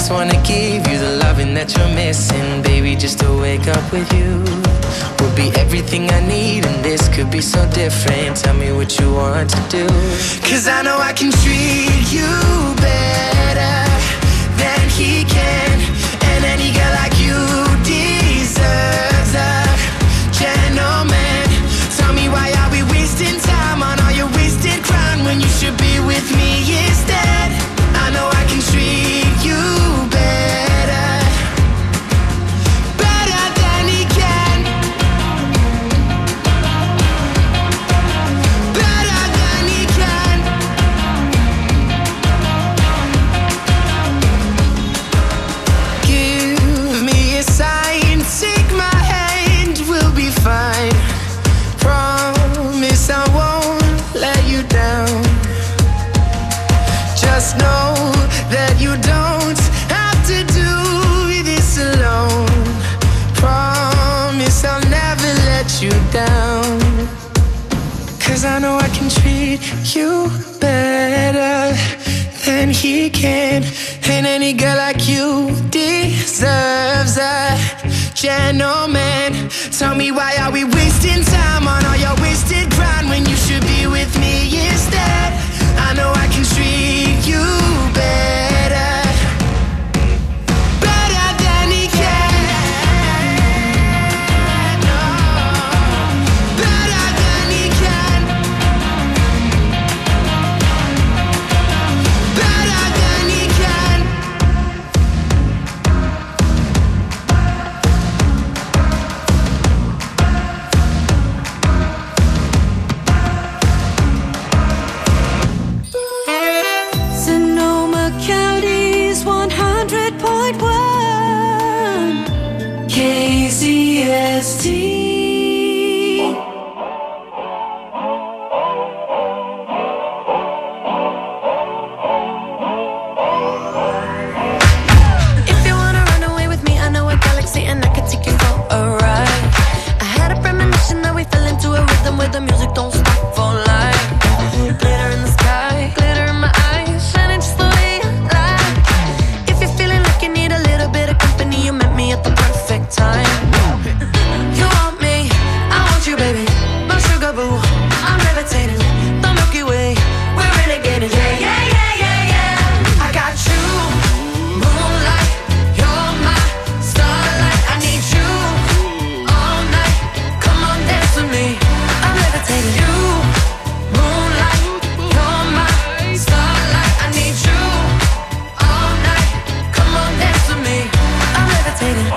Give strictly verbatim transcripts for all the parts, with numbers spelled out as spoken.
just wanna give you the loving that you're missing. Baby, just to wake up with you would be everything I need, and this could be so different. Tell me what you want to do, 'cause I know I can treat you better than he can. And any girl like you deserves a gentleman. Tell me, why are we wasting time on all your wasted crown when you should be with me instead? I know I can treat you better, better than he can, better than he can. Give me a sign, take my hand, we'll be fine. Promise I won't let you down. Just know that you don't have to do this alone. Promise I'll never let you down, 'cause I know I can treat you better than he can. And any girl like you deserves a gentleman. Tell me, why are we wasting time on all your wasted grind when you should be with me instead? I know I can treat you better, better than he can, no, better than he can, better than he can. Sonoma County's one hundred point one K Z S T. If you wanna run away with me, I know a galaxy and I can take you for a ride. I had a premonition that we fell into a rhythm where the music don't stop for life. Glitter in the sky, glitter in my eyes, shining just the way I like. If you're feeling like you need a little bit of company, you met me at the perfect time. You want me, I want you, baby. My sugar boo, I'm levitating. The Milky Way, we're renegading. Yeah, yeah, yeah, yeah, yeah. I got you, moonlight, you're my starlight. I need you all night. Come on, dance with me. I'm levitating. You, moonlight, you're my starlight. I need you all night. Come on, dance with me. I'm levitating.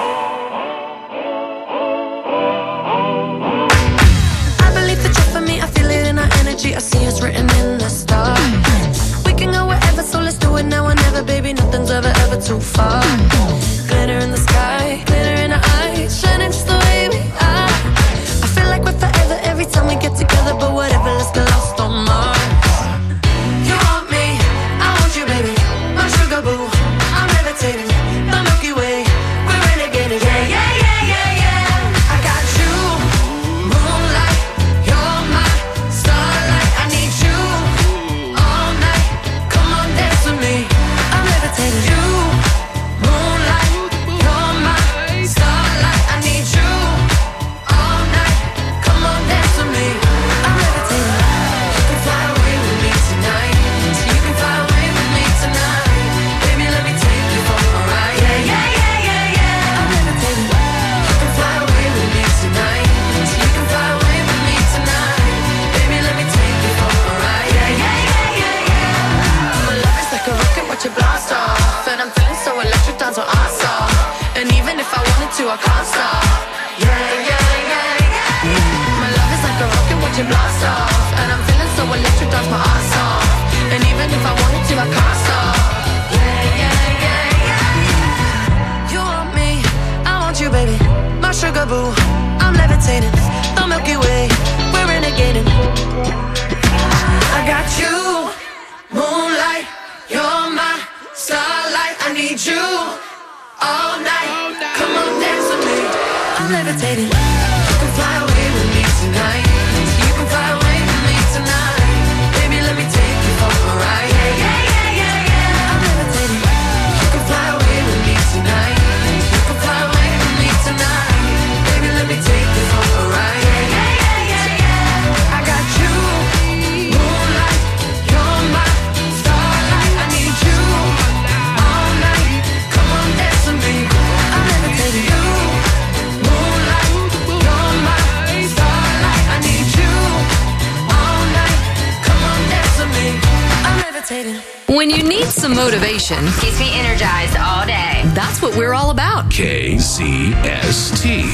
I believe that you're for me. I feel it in our energy. I see us written in the stars. We can go wherever, so let's do it now or never, baby. Nothing's ever, ever too far. Glitter in the sky, glitter in our eyes, shining just the way we are. I feel like we're forever every time we get together, but whatever, let's get lost on Mars. You want me, I want you, baby. My sugar boo, I'm levitating. The Milky Way, we're renegading. Yeah, yeah, yeah, yeah, yeah. I got you, moonlight, you're my starlight. I need you all night. Come on, dance with me. I'm levitating. You, moonlight, you're my starlight. I need you all night. Come on, dance with me. I'm levitating. You can fly away with me tonight. You can fly away with me tonight. Baby, let me take you for a ride. Yeah, yeah, yeah, yeah, yeah. I'm levitating. You can fly away with me tonight. You can fly away with me tonight. Baby, let me take you for a ride. Yeah, yeah, yeah, yeah, yeah. My love is like a rocket, watch it blast off. And I'm feeling so electric, down to awesome. And even if I wanted to, I can't stop. Yeah, yeah, yeah, yeah. My love is like a rocket, watch it blast off. And I'm feeling so electric, dance my ass off. And even if I wanted to, I can't stop. Yeah, yeah, yeah, yeah. You want me, I want you, baby. My sugar boo, I'm levitating. The Milky Way, we're renegading. I got you, moonlight, you're my starlight. I need you all night. Come on, dance with me. I'm levitating. You can fly away with me tonight. You can fly away with me tonight. Baby, let me take you for a ride. Yeah, yeah, yeah, yeah, yeah. I'm levitating. You can fly away with When you need some motivation, keeps me energized all day. That's what we're all about. K Z S T.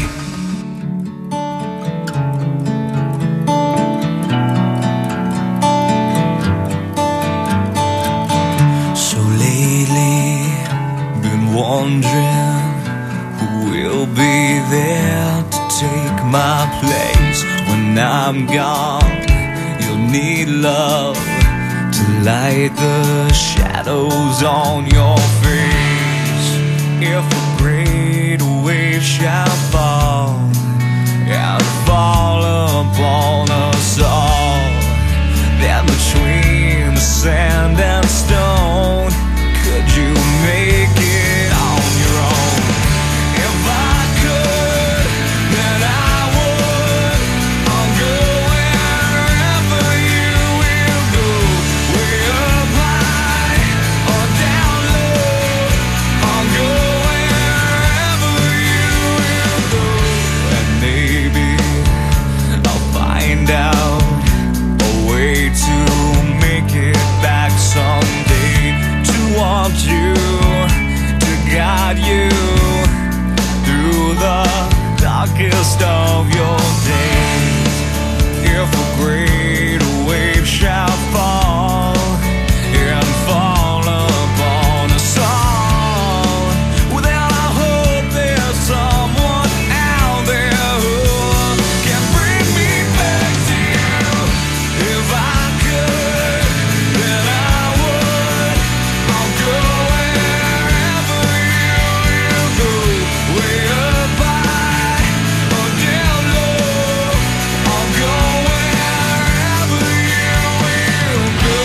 So lately, been wondering who will be there to take my place when I'm gone. You'll need love to light the shadows on your face. If a great wave shall fall and fall upon us all, then between the sand and stone, could you make it on your own? If I could, then I would. I'll go wherever you will go, way up high or down low. I'll go wherever you will go, and maybe I'll find out a way to make it back someday, to want you, to guide you through the darkest of your days. If a great wave shall fall and fall upon us all, well then I hope there's someone out there who can bring me back to you. If I could, then I would. I'll go wherever you will go, way up high or down low. I'll go wherever you will go.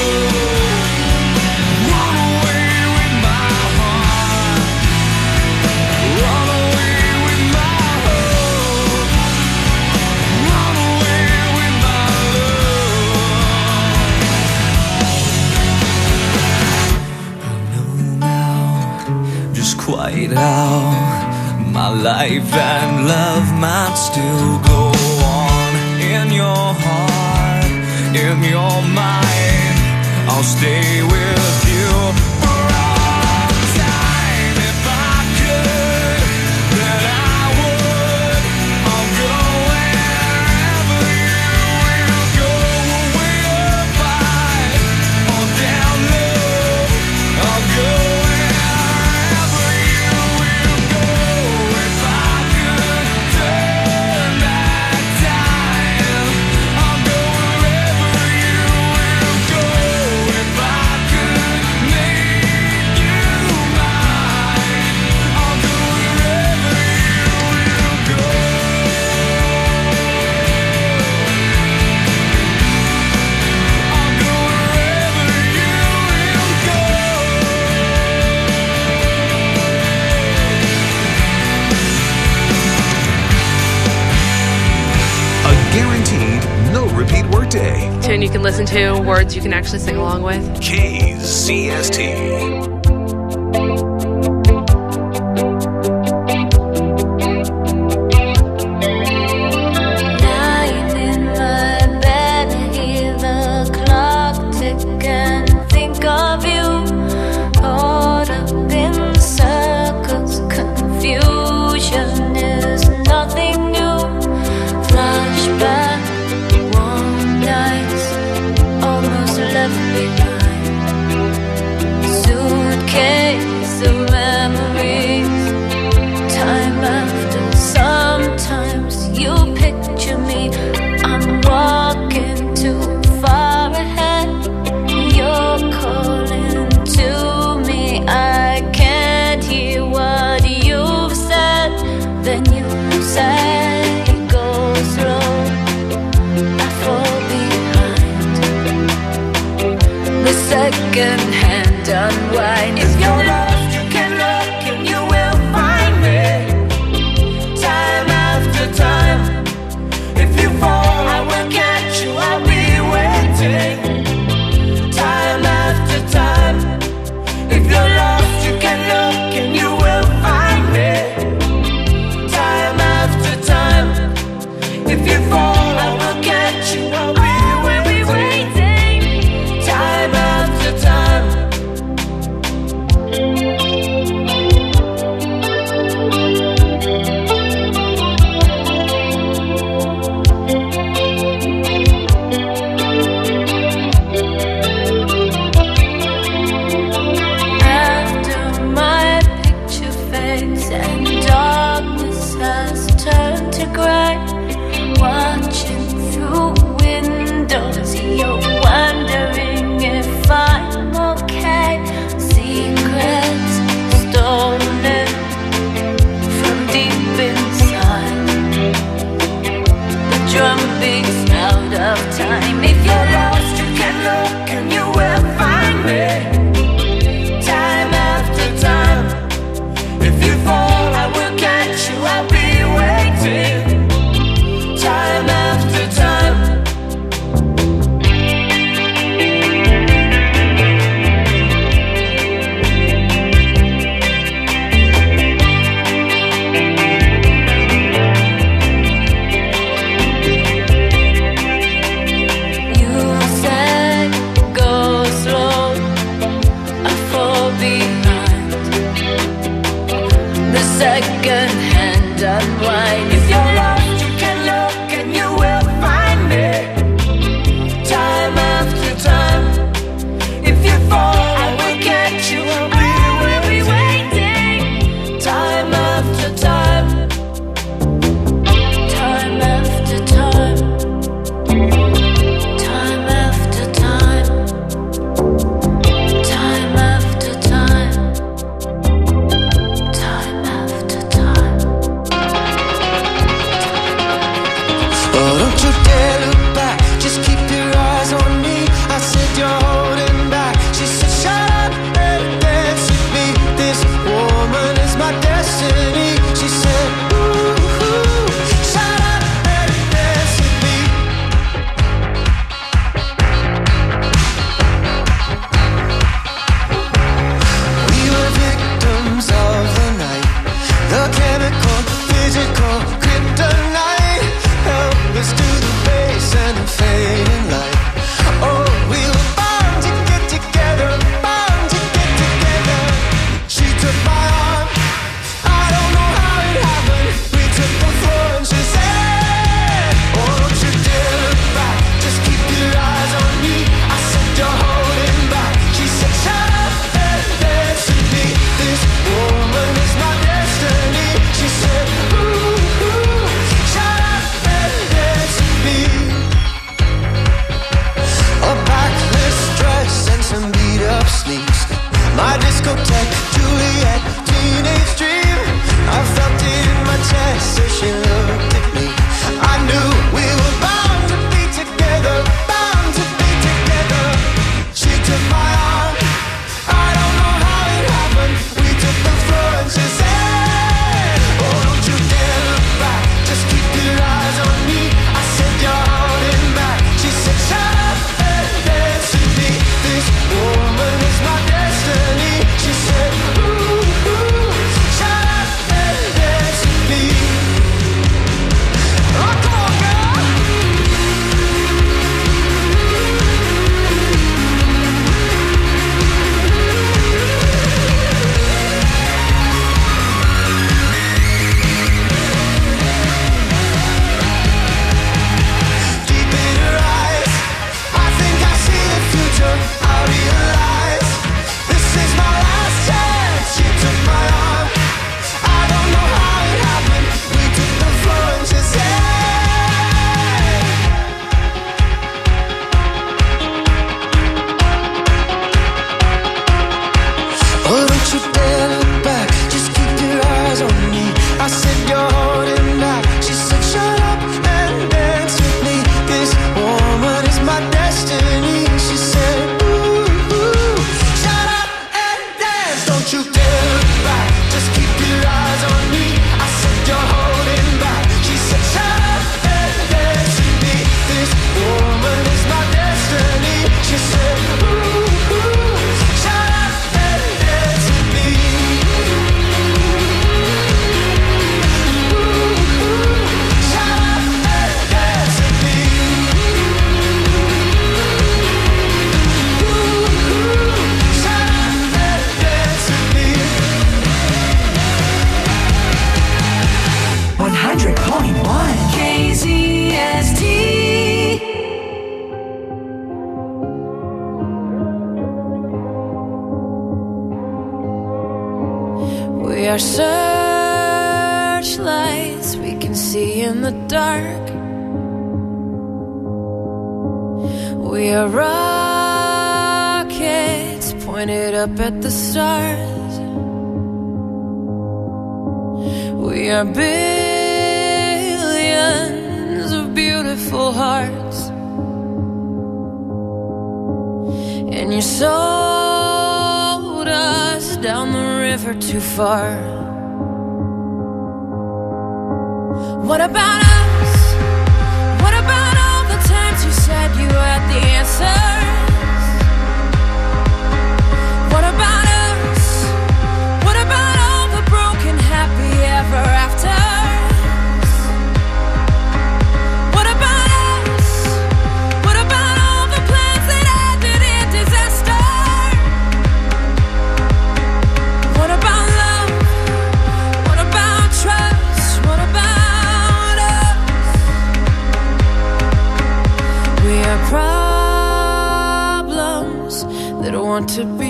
Run away with my heart, run away with my hope, run away with my love. I know now just quite how my life and love might still go on. In your heart, in your mind, I'll stay with you for all time. If I could, then I would. I'll go wherever you will go, way up high or down low. I'll go wherever you will go. If I could turn back time, I'll go wherever you will go. If I could make you mine, I'll go wherever you will go. I'll go wherever you will go. A guaranteed no repeat workday. Tune you can listen to, words you can actually sing along with. K Z S T. Lying in my bed, hear the clock tick and think of you. Caught up in circles, confusion is nothing new. Flashback, warm nights, almost left behind. Suitcase of memories, time after. Sometimes you picture me, I'm walking too far ahead. You're calling to me, I can't hear what you've said. Then you say, go slow, I fall behind. The second hand unwind. If you're lost, you can look and you will find me. Time after time. If you fall, I will catch you, I'll be waiting. Time after time. If you're lost, you can look and you will find me. Time after time. If you fall, I will catch you, I'll be waiting. Time after time. second-hand unwind. If you're lost, you can look and you will find me. Time after time. If you fall, I will get you. I'll be, will be waiting. Time after time. Time after time. Time after time. Time after time. Time after time. Oh, don't you dare look back, just keep your eyes on me. I said you're holding back. She said shut up and dance with me. This woman is my destiny. She said ooh, ooh, shut up and dance with me. We were victims of the night, the chemical, physical, kryptonite. Help us to the base and the fading light. Oh, we were bound to get together, bound to get together. She took my arm, I don't know how it happened. We took the floor and she said, oh, don't you dare look back, just keep your eyes on me. I said you're holding back. She said shut up and dance with me. This woman is my destiny. She said ooh, ooh, shut up and dance with me. A backless dress and some beat up sneaks. My discotheque, Juliet, teenage dream. I felt it in my chest as she looked at me. I knew we were bound to be together, bound to be together. She took my arm, I don't know how it happened. We took the floor and she said, oh, don't you dare look back, just keep your eyes on me. I said you're holding back. She said shut up and dance with me. This woman is my destiny. She said ooh, ooh, shut up and dance with me. Oh, come on, girl. Deep in her eyes, I think I see the future. I realize this is my last chance. She took my arm, I don't know how it happened. We took the floor and she said, oh, don't you dare look back, just keep your eyes on me. I said you're holding back. She said shut up and dance with me. This woman is my destiny. She said ooh, ooh, shut up and dance. Don't you dare look back, just keep your eyes on me. I said you're holding back. She said shut up and dance with me. This woman is my destiny. She said ooh, ooh, shut up and dance with me. Ooh, ooh, shut up and dance with me. Ooh, ooh, shut up and dance with me. one hundred point one K Z S T. We are searchlights we can see in the dark. We are rockets pointed up at the stars. We are billions of beautiful hearts. And you sold us down the river too far. What about us? What about all the times you said you had the answers? What about us? What about all the broken happy ever afters? What about us? What about all the plans that ended in disaster? What about love? What about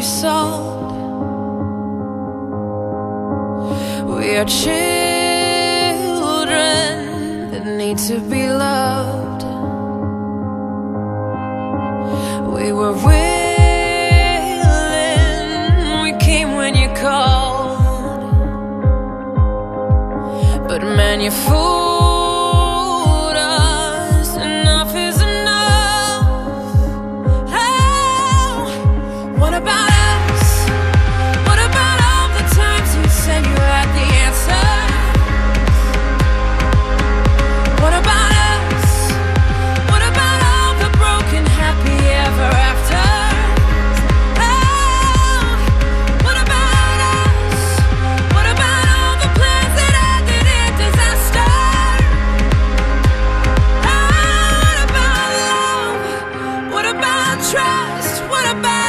sold. We are children that need to be loved. We were willing, we came when you called. But man, you fooled us. Enough is enough. Oh, what about us? What about all the times you said you had the answer? What about us? What about all the broken happy ever after? Oh, what about us? What about all the plans that ended in disaster? Oh, what about love? What about trust? What about us?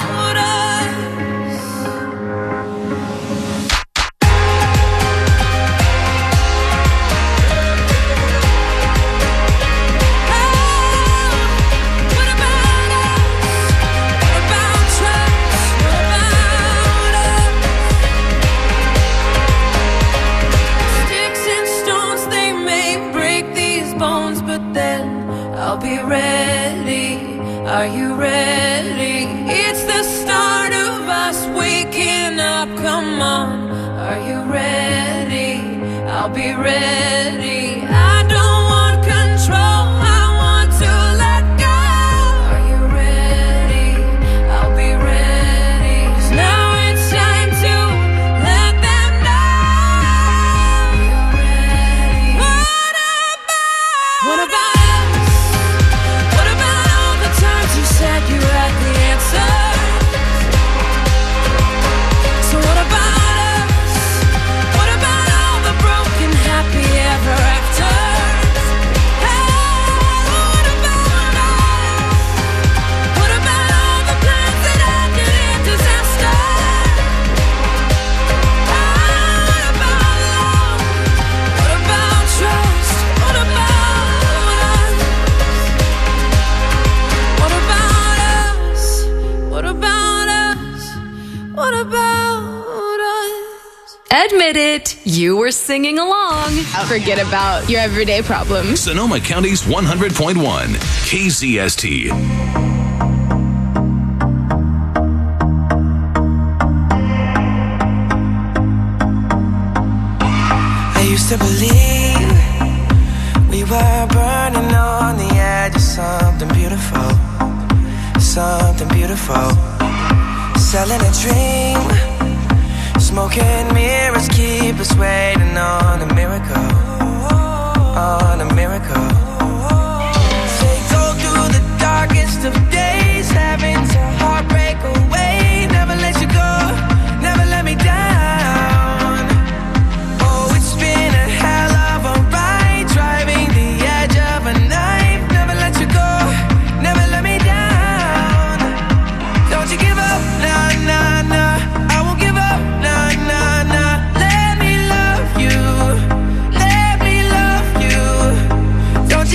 What about us? What about trust? What about us? Sticks and stones, they may break these bones, but then I'll be ready. Are you ready? It's the start of us waking up. Come on. Are you ready? I'll be ready. I don't want control. I want to let go. Are you ready? I'll be ready. 'Cause now it's time to let them know. You're ready. What about? What about us? What about all the times you said you had the answer? So what about us? What about all the broken happy ever after? Hey, what about us? What about all the plans that ended in disaster? Hey, what about love? What about trust? What about us? What about us? What about us? What about us? Admit it, you were singing along. Forget about your everyday problems. Sonoma County's one hundred point one K Z S T. I used to believe we were burning on the edge of something beautiful, something beautiful. Selling a dream, smoking mirrors keep us waiting on a miracle, on a miracle. Say go through the darkest of days, having to heartbreak away. Never let you go, never let me down. Oh, it's been a hell of a ride, driving the edge of a knife. Never let you go, never let me down. Don't you give up, nah, nah, nah. I won't give up, nah, nah, nah. Let me love you, let me love you. Don't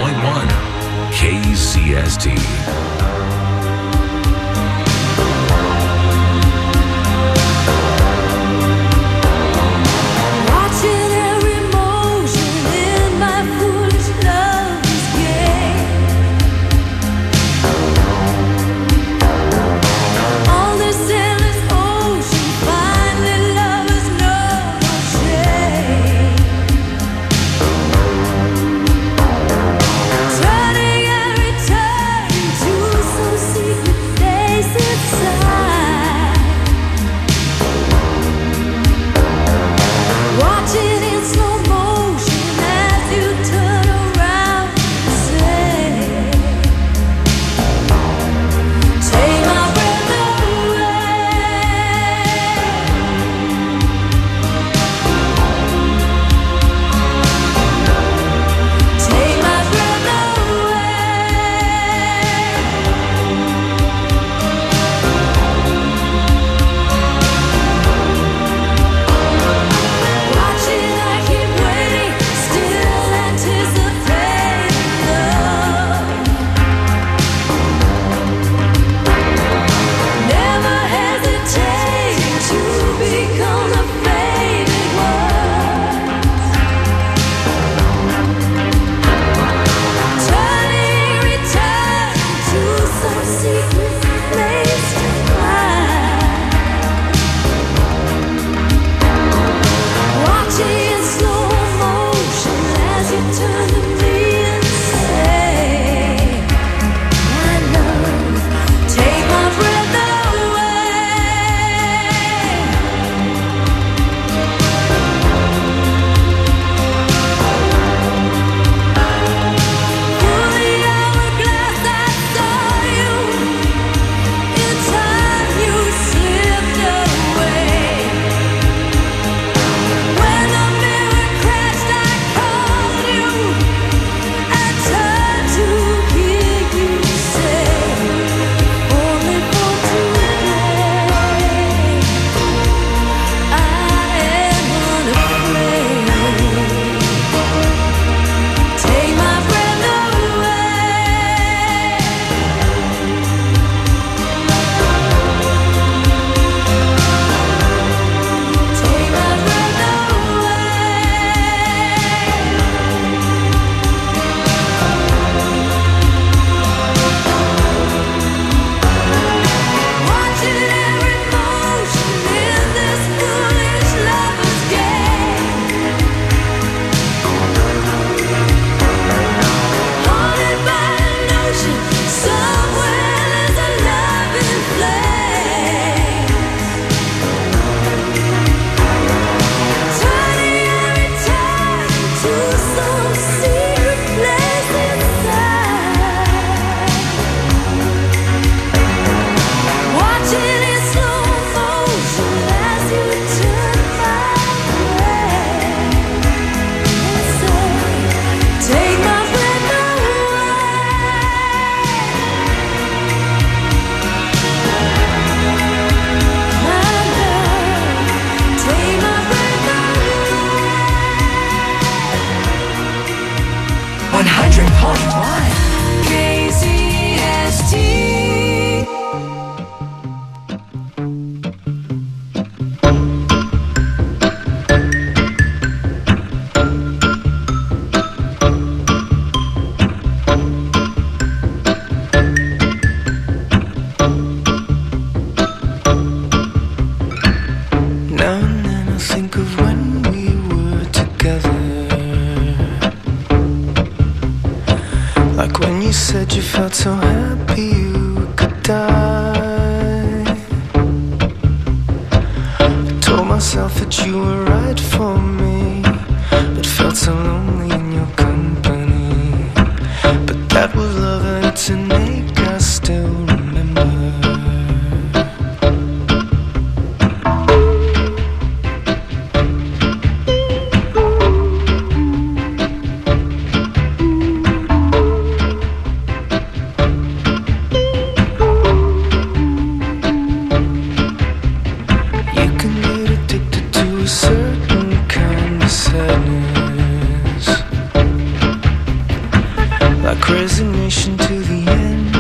point one K Z S T. So happy you could die. I told myself that you were right for me, but felt so lonely in your company. But that was love and it's an ache I still remember. resignation to the end.